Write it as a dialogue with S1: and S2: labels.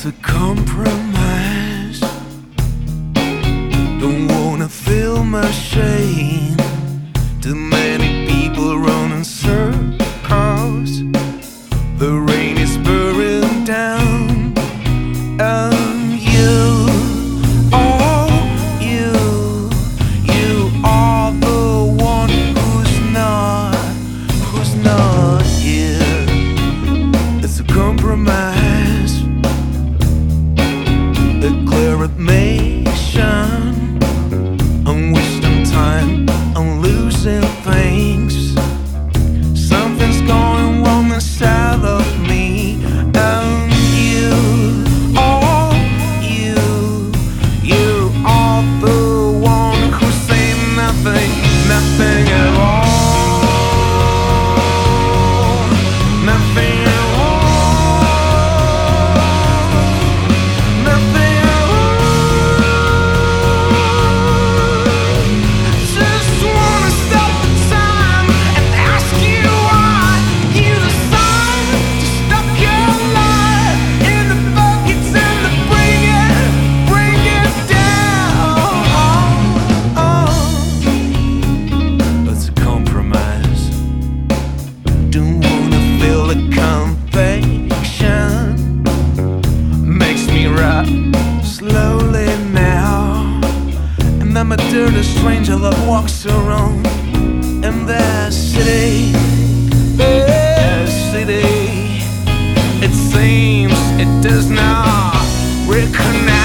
S1: It's a compromise. Don't wanna feel my shame. Too many people run in circles. The rain is pouring down, and you are the one who's not here. It's a compromise, a clarification. I'm wasting time, I'm losing things. Something's going wrong inside of me, and you are the one who say nothing at all. Nothing at all. Nothing at all. Just wanna stop the time and ask you why you decide to stuck your life in the buckets and to bring it down. It's a compromise. Don't wanna feel the conviction. Makes me rot slowly now. And I'm a dirty stranger that walks around in that city. It seems it does not recognize